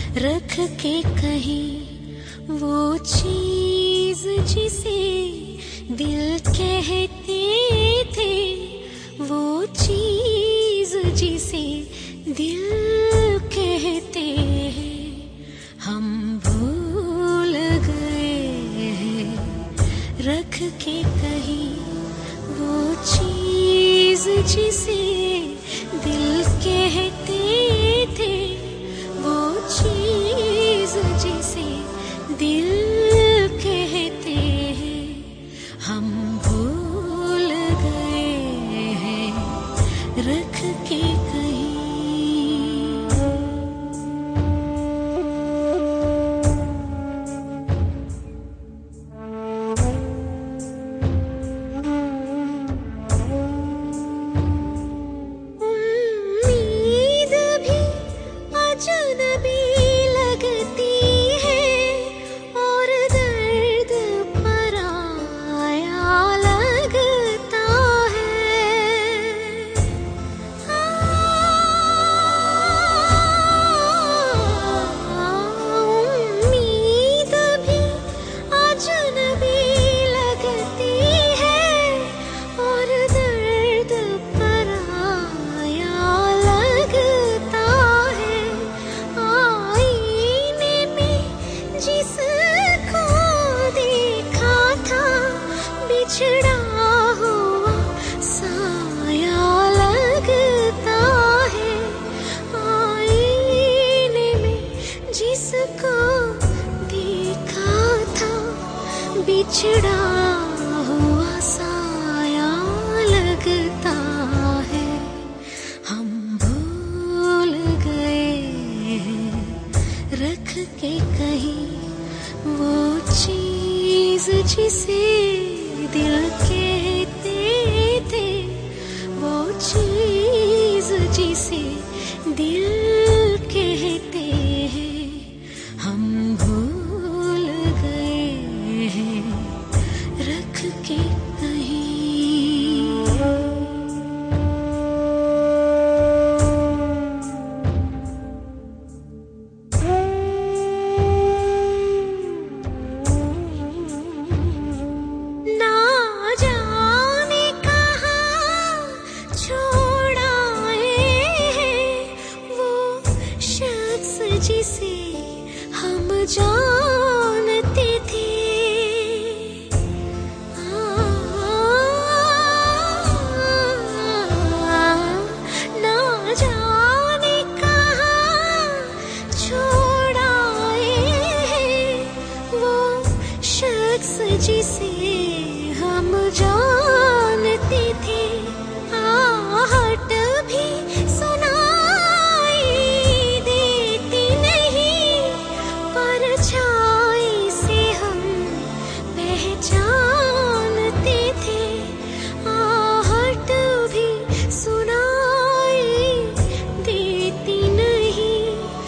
रख के कहीं वो चीज जिसे दिल कहते थे, वो चीज जिसे दिल कहते हैं, हम भूल गए हैं रख के कहीं वो चीज जिसे दिल कहते थे, वो चीज जिसे दिल कहते हैं, हम भूल गए हैं रख के कहीं। अजनबी लगती है और दर्द पराया लगता है, उम्मीद भी अजनबी लगती है और दर्द पराया लगता है, जिसको देखा था बिछड़ा हुआ साया लगता है, आईने में जिसको देखा था बिछड़ा हुआ साया लगता है, हम भूल गए हैं रख के कहीं वो चीज जिसे दिल कहते थे, वो चीज जिसे दिल कहते हैं, हम भूल गए हैं रख के कहीं। जिसे हम जानते थे, ना जाने कहाँ छोड़ आए हैं वो शख्स जिसे हम जानते थे, आहट भी परछाई से हम पहचानते थे, आहट भी सुनाई देती नहीं,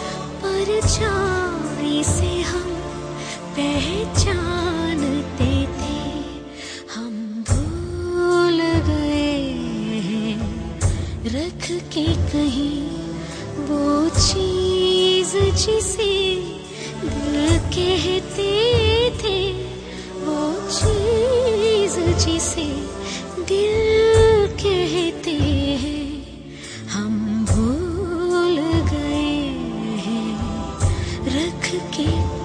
परछाई से हम पहचानते थे, हम भूल गए हैं रख के कहीं वो चीज जिसे दिल कहते थे, वो चीज जिसे दिल कहते हैं, हम भूल गए हैं रख के